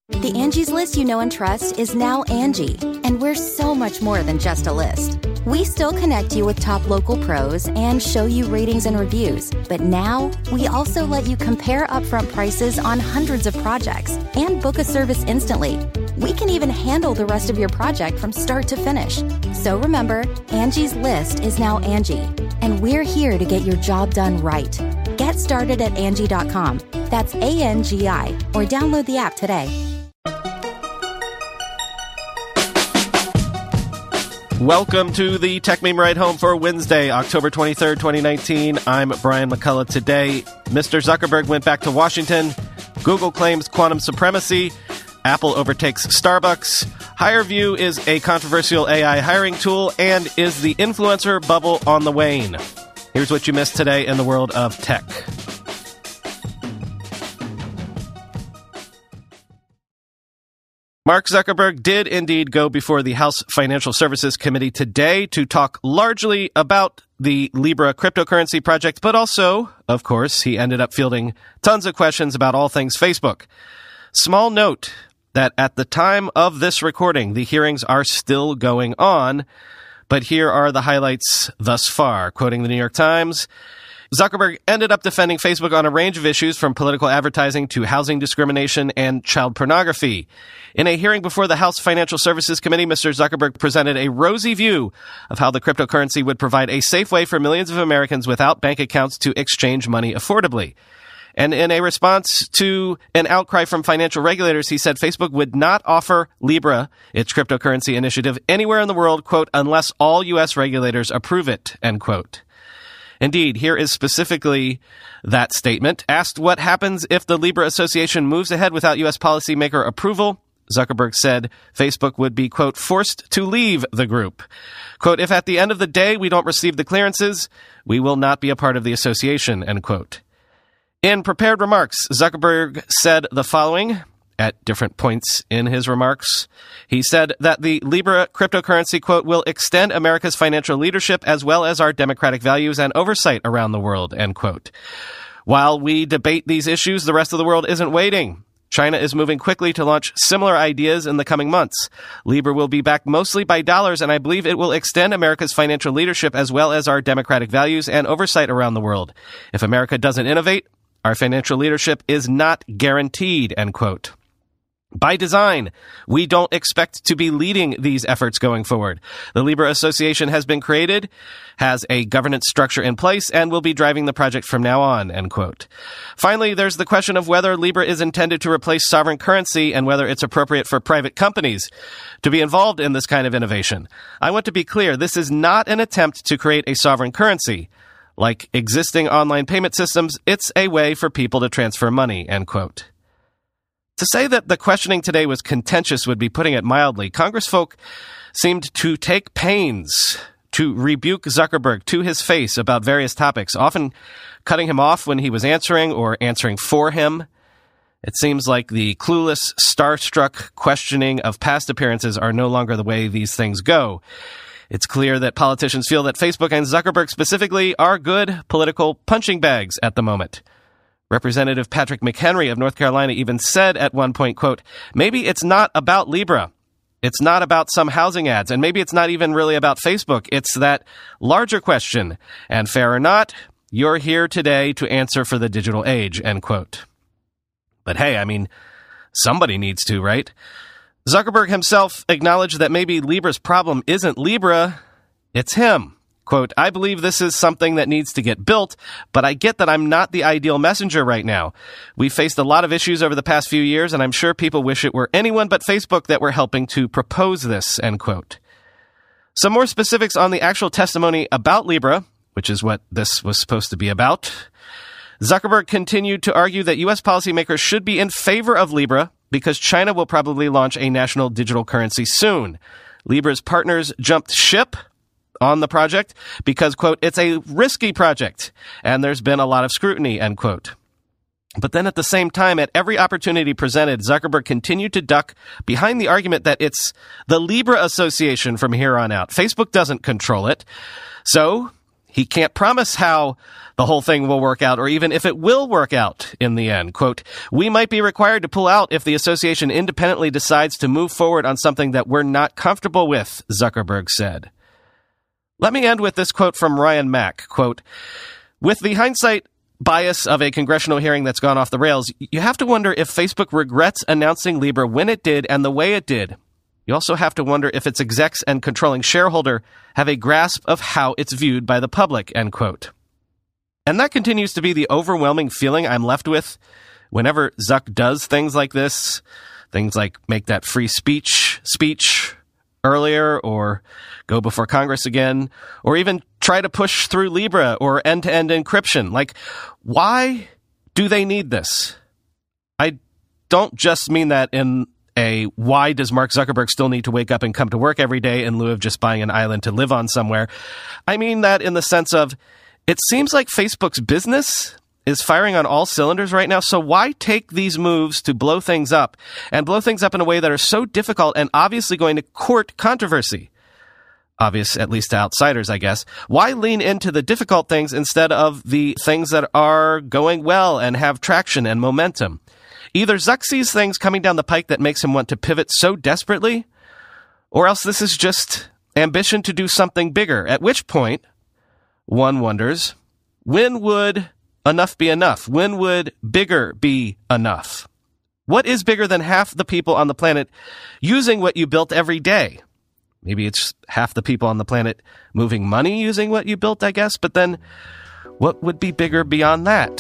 The Angie's List you know and trust is now Angie, and we're so much more than just a list. We still connect you with top local pros and show you ratings and reviews, but now we also let you compare upfront prices on hundreds of projects and book a service instantly. We can even handle the rest of your project from start to finish. So remember, Angie's List is now Angie, and we're here to get your job done right. Get started at Angie.com. That's ANGI, or download the app today. Welcome to the Tech Meme Ride Home for Wednesday, October 23rd, 2019. I'm Brian McCullough. Today, Mr. Zuckerberg went back to Washington. Google claims quantum supremacy. Apple overtakes Starbucks. HireVue is a controversial AI hiring tool. And is the influencer bubble on the wane? Here's what you missed today in the world of tech. Mark Zuckerberg did indeed go before the House Financial Services Committee today to talk largely about the Libra cryptocurrency project, but also, of course, he ended up fielding tons of questions about all things Facebook. Small note that at the time of this recording, the hearings are still going on, but here are the highlights thus far. Quoting the New York Times, Zuckerberg ended up defending Facebook on a range of issues from political advertising to housing discrimination and child pornography. In a hearing before the House Financial Services Committee, Mr. Zuckerberg presented a rosy view of how the cryptocurrency would provide a safe way for millions of Americans without bank accounts to exchange money affordably. And in a response to an outcry from financial regulators, he said Facebook would not offer Libra, its cryptocurrency initiative, anywhere in the world, quote, unless all U.S. regulators approve it, end quote. Indeed, here is specifically that statement. Asked what happens if the Libra Association moves ahead without U.S. policymaker approval, Zuckerberg said Facebook would be, quote, forced to leave the group. Quote, if at the end of the day we don't receive the clearances, we will not be a part of the association, end quote. In prepared remarks, Zuckerberg said the following. At different points in his remarks, he said that the Libra cryptocurrency, quote, will extend America's financial leadership as well as our democratic values and oversight around the world, end quote. While we debate these issues, the rest of the world isn't waiting. China is moving quickly to launch similar ideas in the coming months. Libra will be backed mostly by dollars, and I believe it will extend America's financial leadership as well as our democratic values and oversight around the world. If America doesn't innovate, our financial leadership is not guaranteed, end quote. By design, we don't expect to be leading these efforts going forward. The Libra Association has been created, has a governance structure in place, and will be driving the project from now on, end quote. Finally, there's the question of whether Libra is intended to replace sovereign currency and whether it's appropriate for private companies to be involved in this kind of innovation. I want to be clear, this is not an attempt to create a sovereign currency. Like existing online payment systems, it's a way for people to transfer money, end quote. To say that the questioning today was contentious would be putting it mildly. Congressfolk seemed to take pains to rebuke Zuckerberg to his face about various topics, often cutting him off when he was answering or answering for him. It seems like the clueless, starstruck questioning of past appearances are no longer the way these things go. It's clear that politicians feel that Facebook and Zuckerberg specifically are good political punching bags at the moment. Representative Patrick McHenry of North Carolina even said at one point, quote, maybe it's not about Libra. It's not about some housing ads, and maybe it's not even really about Facebook. It's that larger question. And fair or not, you're here today to answer for the digital age, end quote. But hey, I mean, somebody needs to, right? Zuckerberg himself acknowledged that maybe Libra's problem isn't Libra, it's him. Quote, I believe this is something that needs to get built, but I get that I'm not the ideal messenger right now. We've faced a lot of issues over the past few years, and I'm sure people wish it were anyone but Facebook that were helping to propose this, end quote. Some more specifics on the actual testimony about Libra, which is what this was supposed to be about. Zuckerberg continued to argue that U.S. policymakers should be in favor of Libra because China will probably launch a national digital currency soon. Libra's partners jumped ship on the project because, quote, it's a risky project and there's been a lot of scrutiny, end quote. But then at the same time, at every opportunity presented, Zuckerberg continued to duck behind the argument that it's the Libra Association from here on out. Facebook doesn't control it. So he can't promise how the whole thing will work out or even if it will work out in the end. Quote, "We might be required to pull out if the association independently decides to move forward on something that we're not comfortable with," Zuckerberg said. Let me end with this quote from Ryan Mack. Quote, "With the hindsight bias of a congressional hearing that's gone off the rails, you have to wonder if Facebook regrets announcing Libra when it did and the way it did. You also have to wonder if its execs and controlling shareholder have a grasp of how it's viewed by the public," end quote. And that continues to be the overwhelming feeling I'm left with whenever Zuck does things like this, things like make that free speech earlier or go before Congress again, or even try to push through Libra or end-to-end encryption. Like, why do they need this? I don't just mean that in a why does Mark Zuckerberg still need to wake up and come to work every day in lieu of just buying an island to live on somewhere. I mean that in the sense of it seems like Facebook's business is firing on all cylinders right now, so why take these moves to blow things up and blow things up in a way that are so difficult and obviously going to court controversy? Obvious, at least to outsiders, I guess. Why lean into the difficult things instead of the things that are going well and have traction and momentum? Either Zuck sees things coming down the pike that makes him want to pivot so desperately, or else this is just ambition to do something bigger, at which point, one wonders, when would enough be enough? When would bigger be enough? What is bigger than half the people on the planet using what you built every day? Maybe it's half the people on the planet moving money using what you built, I guess. But then what would be bigger beyond that?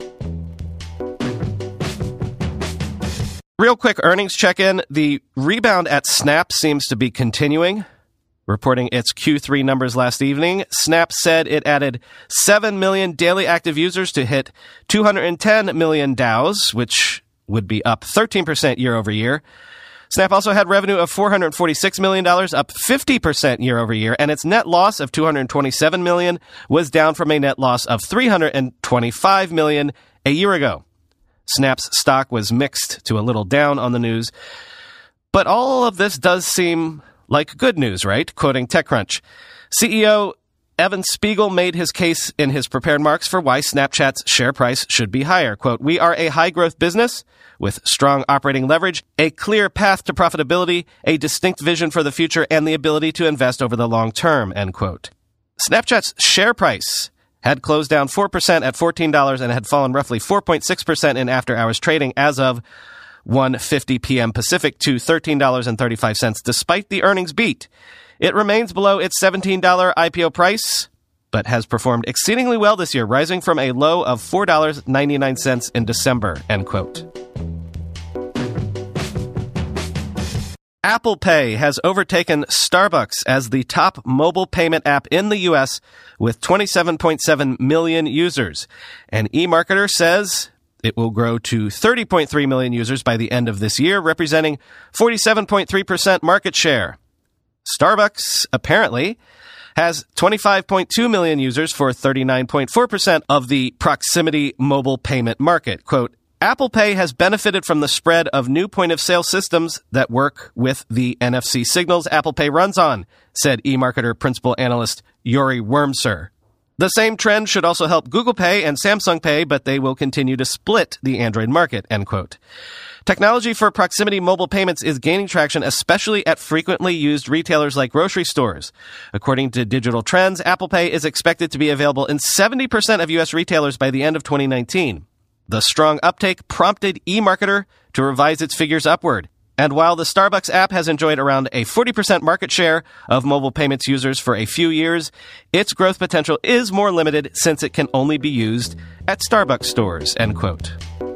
Real quick earnings check-in. The rebound at Snap seems to be continuing. Reporting its Q3 numbers last evening, Snap said it added 7 million daily active users to hit 210 million DAUs, which would be up 13% year over year. Snap also had revenue of $446 million, up 50% year over year, and its net loss of $227 million was down from a net loss of $325 million a year ago. Snap's stock was mixed to a little down on the news, but all of this does seem like good news, right? Quoting TechCrunch, CEO Evan Spiegel made his case in his prepared remarks for why Snapchat's share price should be higher. Quote, "We are a high-growth business with strong operating leverage, a clear path to profitability, a distinct vision for the future, and the ability to invest over the long term," end quote. Snapchat's share price had closed down 4% at $14 and had fallen roughly 4.6% in after-hours trading as of 1:50 p.m. Pacific to $13.35 despite the earnings beat. It remains below its $17 IPO price, but has performed exceedingly well this year, rising from a low of $4.99 in December, end quote. Apple Pay has overtaken Starbucks as the top mobile payment app in the U.S. with 27.7 million users. An eMarketer says it will grow to 30.3 million users by the end of this year, representing 47.3% market share. Starbucks, apparently, has 25.2 million users for 39.4% of the proximity mobile payment market. Quote, "Apple Pay has benefited from the spread of new point-of-sale systems that work with the NFC signals Apple Pay runs on," said eMarketer principal analyst Yuri Wormser. The same trend should also help Google Pay and Samsung Pay, but they will continue to split the Android market, end quote. Technology for proximity mobile payments is gaining traction, especially at frequently used retailers like grocery stores. According to Digital Trends, Apple Pay is expected to be available in 70% of U.S. retailers by the end of 2019. The strong uptake prompted eMarketer to revise its figures upward. And while the Starbucks app has enjoyed around a 40% market share of mobile payments users for a few years, its growth potential is more limited since it can only be used at Starbucks stores, end quote.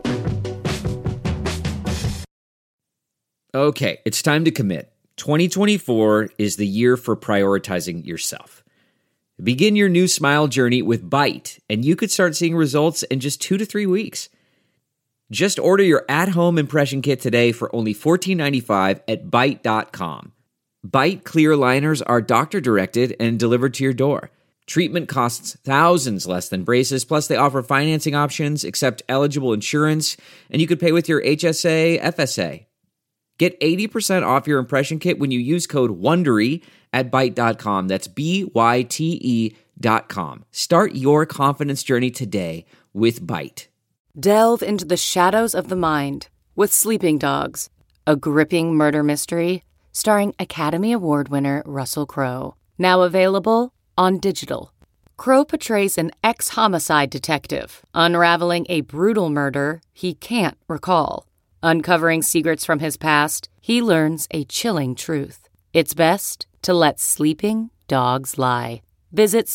Okay, it's time to commit. 2024 is the year for prioritizing yourself. Begin your new smile journey with Byte, and you could start seeing results in just 2 to 3 weeks. Just order your at-home impression kit today for only $14.95 at Byte.com. Byte clear liners are doctor-directed and delivered to your door. Treatment costs thousands less than braces, plus they offer financing options, accept eligible insurance, and you could pay with your HSA, FSA. Get 80% off your impression kit when you use code WONDERY at Byte.com. That's Byte.com. Byte.com. Start your confidence journey today with Byte. Delve into the shadows of the mind with Sleeping Dogs, a gripping murder mystery starring Academy Award winner Russell Crowe. Now available on digital. Crowe portrays an ex-homicide detective unraveling a brutal murder he can't recall. Uncovering secrets from his past, he learns a chilling truth. It's best to let sleeping dogs lie. Visit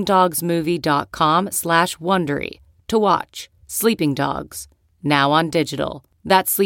sleepingdogsmovie.com/Wondery to watch Sleeping Dogs, now on digital. That's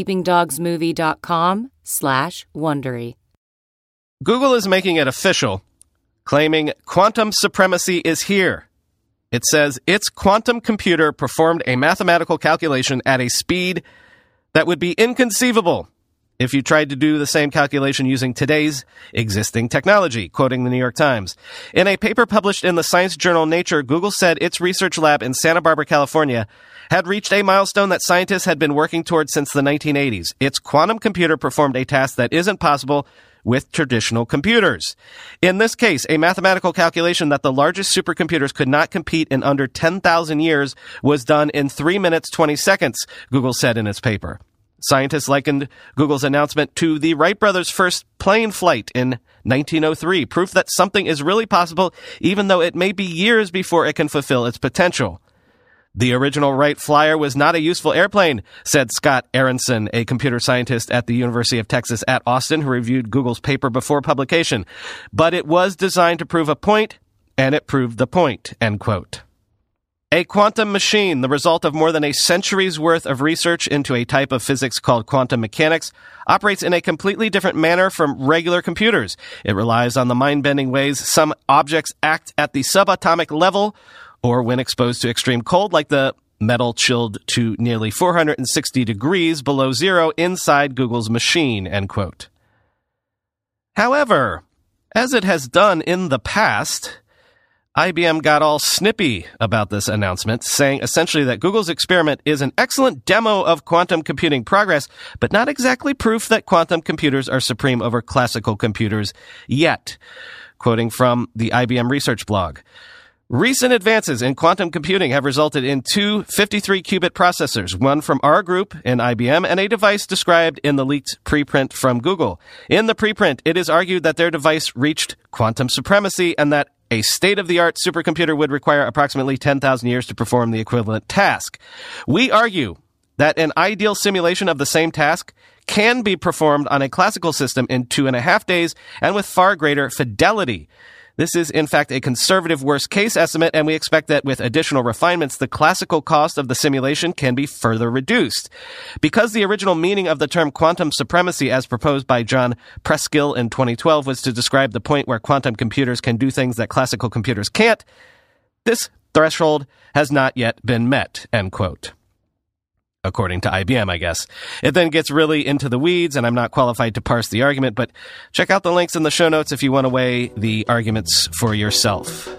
sleepingdogsmovie.com/Wondery. Google is making it official, claiming quantum supremacy is here. It says its quantum computer performed a mathematical calculation at a speed that would be inconceivable if you tried to do the same calculation using today's existing technology, quoting the New York Times. In a paper published in the science journal Nature, Google said its research lab in Santa Barbara, California, had reached a milestone that scientists had been working toward since the 1980s. Its quantum computer performed a task that isn't possible with traditional computers. In this case, a mathematical calculation that the largest supercomputers could not compete in under 10,000 years was done in 3 minutes, 20 seconds, Google said in its paper. Scientists likened Google's announcement to the Wright brothers' first plane flight in 1903, proof that something is really possible even though it may be years before it can fulfill its potential. The original Wright Flyer was not a useful airplane, said Scott Aronson, a computer scientist at the University of Texas at Austin who reviewed Google's paper before publication. But it was designed to prove a point, and it proved the point, end quote. A quantum machine, the result of more than a century's worth of research into a type of physics called quantum mechanics, operates in a completely different manner from regular computers. It relies on the mind-bending ways some objects act at the subatomic level, or when exposed to extreme cold, like the metal chilled to nearly 460 degrees below zero inside Google's machine, end quote. However, as it has done in the past, IBM got all snippy about this announcement, saying essentially that Google's experiment is an excellent demo of quantum computing progress, but not exactly proof that quantum computers are supreme over classical computers yet. Quoting from the IBM research blog, recent advances in quantum computing have resulted in two 53-qubit processors, one from our group in IBM and a device described in the leaked preprint from Google. In the preprint, it is argued that their device reached quantum supremacy and that a state-of-the-art supercomputer would require approximately 10,000 years to perform the equivalent task. We argue that an ideal simulation of the same task can be performed on a classical system in 2.5 days and with far greater fidelity. This is, in fact, a conservative worst-case estimate, and we expect that with additional refinements, the classical cost of the simulation can be further reduced. Because the original meaning of the term quantum supremacy, as proposed by John Preskill in 2012, was to describe the point where quantum computers can do things that classical computers can't, this threshold has not yet been met, end quote. According to IBM, I guess. It then gets really into the weeds, and I'm not qualified to parse the argument, but check out the links in the show notes if you want to weigh the arguments for yourself.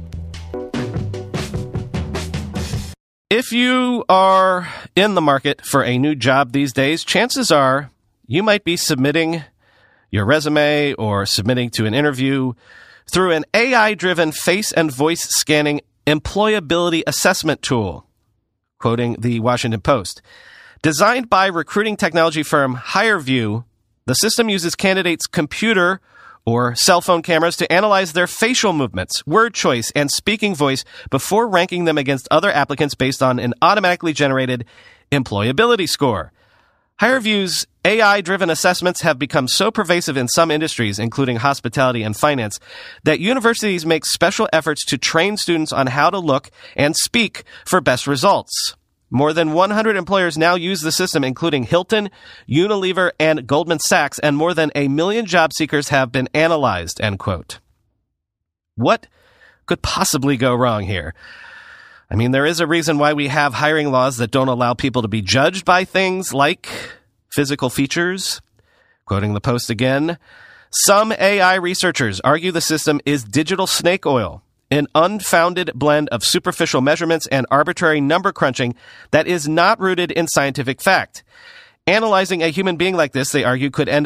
If you are in the market for a new job these days, chances are you might be submitting your resume or submitting to an interview through an AI-driven face and voice scanning employability assessment tool. Quoting the Washington Post, designed by recruiting technology firm HireVue, the system uses candidates' computer or cell phone cameras to analyze their facial movements, word choice, and speaking voice before ranking them against other applicants based on an automatically generated employability score. HireVue's AI-driven assessments have become so pervasive in some industries, including hospitality and finance, that universities make special efforts to train students on how to look and speak for best results. More than 100 employers now use the system, including Hilton, Unilever, and Goldman Sachs, and more than 1 million job seekers have been analyzed, end quote. What could possibly go wrong here? I mean, there is a reason why we have hiring laws that don't allow people to be judged by things like physical features. Quoting the Post again, some AI researchers argue the system is digital snake oil, an unfounded blend of superficial measurements and arbitrary number crunching that is not rooted in scientific fact. Analyzing a human being like this, they argue, could end up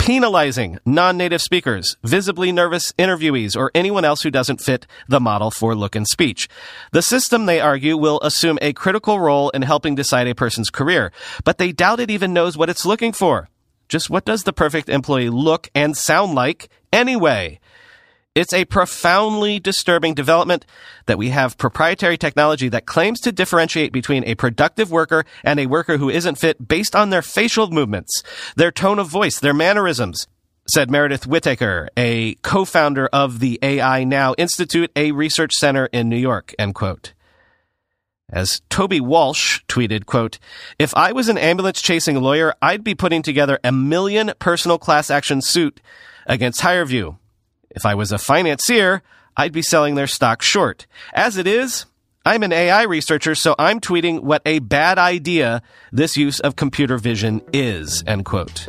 penalizing non-native speakers, visibly nervous interviewees, or anyone else who doesn't fit the model for look and speech. The system, they argue, will assume a critical role in helping decide a person's career, but they doubt it even knows what it's looking for. Just what does the perfect employee look and sound like anyway? It's a profoundly disturbing development that we have proprietary technology that claims to differentiate between a productive worker and a worker who isn't fit based on their facial movements, their tone of voice, their mannerisms, said Meredith Whittaker, a co-founder of the AI Now Institute, a research center in New York, end quote. As Toby Walsh tweeted, quote, "If I was an ambulance-chasing lawyer, I'd be putting together 1 million personal class action suit against HireVue. If I was a financier, I'd be selling their stock short. As it is, I'm an AI researcher, so I'm tweeting what a bad idea this use of computer vision is," end quote.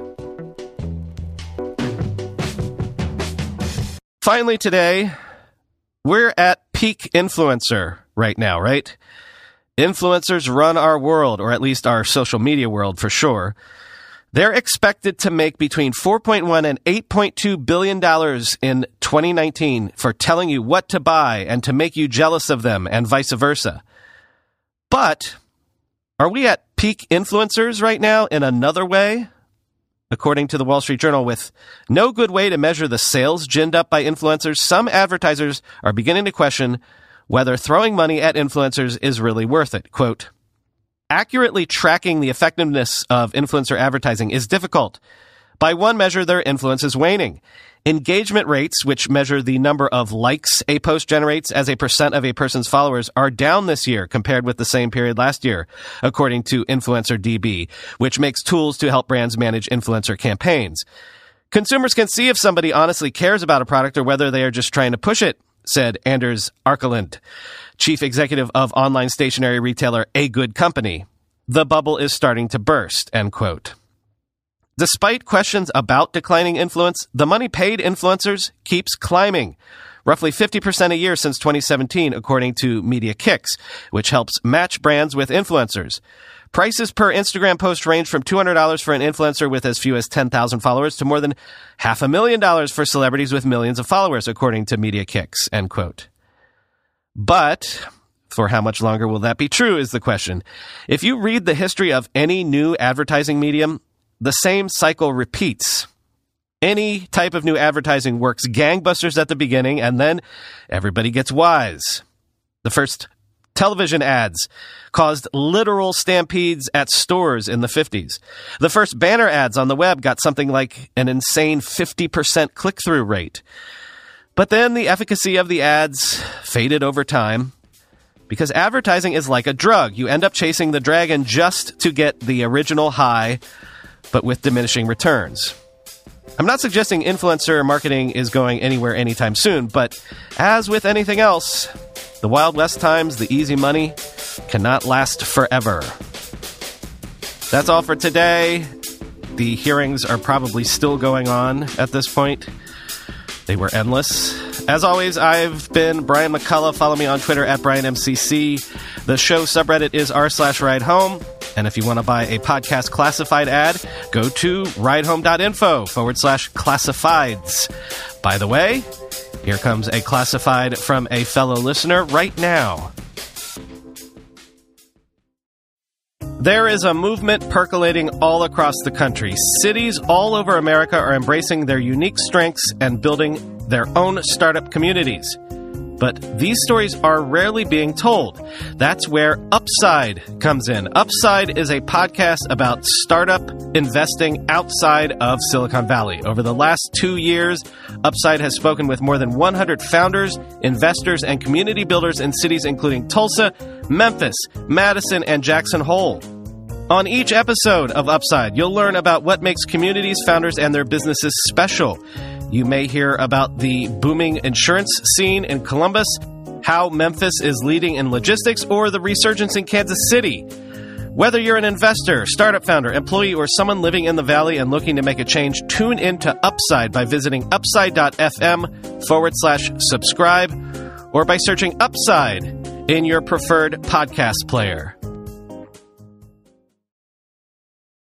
Finally today, we're at peak influencer right now, right? Influencers run our world, or at least our social media world for sure. They're expected to make between $4.1 and $8.2 billion in 2019 for telling you what to buy and to make you jealous of them and vice versa. But are we at peak influencers right now in another way? According to the Wall Street Journal, with no good way to measure the sales ginned up by influencers, some advertisers are beginning to question whether throwing money at influencers is really worth it. Quote, "Accurately tracking the effectiveness of influencer advertising is difficult. By one measure, their influence is waning. Engagement rates, which measure the number of likes a post generates as a percent of a person's followers, are down this year compared with the same period last year, according to InfluencerDB, which makes tools to help brands manage influencer campaigns. Consumers can see if somebody honestly cares about a product or whether they are just trying to push it," said Anders Arkeland, chief executive of online stationery retailer A Good Company. "The bubble is starting to burst," end quote. Despite questions about declining influence, the money paid influencers keeps climbing, roughly 50% a year since 2017, according to Media Kicks, which helps match brands with influencers. Prices per Instagram post range from $200 for an influencer with as few as 10,000 followers to more than $500,000 for celebrities with millions of followers, according to Media Kicks, end quote. But for how much longer will that be true is the question. If you read the history of any new advertising medium, the same cycle repeats. Any type of new advertising works gangbusters at the beginning, and then everybody gets wise. The first television ads caused literal stampedes at stores in the 50s. The first banner ads on the web got something like an insane 50% click-through rate. But then the efficacy of the ads faded over time, because advertising is like a drug. You end up chasing the dragon just to get the original high, but with diminishing returns. I'm not suggesting influencer marketing is going anywhere anytime soon, but as with anything else, the Wild West times, the easy money, cannot last forever. That's all for today. The hearings are probably still going on at this point. They were endless. As always, I've been Brian McCullough. Follow me on Twitter at BrianMCC. The show subreddit is r/ridehome. And if you want to buy a podcast classified ad, go to ridehome.info/classifieds. By the way, here comes a classified from a fellow listener right now. There is a movement percolating all across the country. Cities all over America are embracing their unique strengths and building their own startup communities. But these stories are rarely being told. That's where Upside comes in. Upside is a podcast about startup investing outside of Silicon Valley. Over the last 2 years, Upside has spoken with more than 100 founders, investors, and community builders in cities including Tulsa, Memphis, Madison, and Jackson Hole. On each episode of Upside, you'll learn about what makes communities, founders, and their businesses special. You may hear about the booming insurance scene in Columbus, how Memphis is leading in logistics, or the resurgence in Kansas City. Whether you're an investor, startup founder, employee, or someone living in the Valley and looking to make a change, tune into Upside by visiting upside.fm/subscribe or by searching Upside in your preferred podcast player.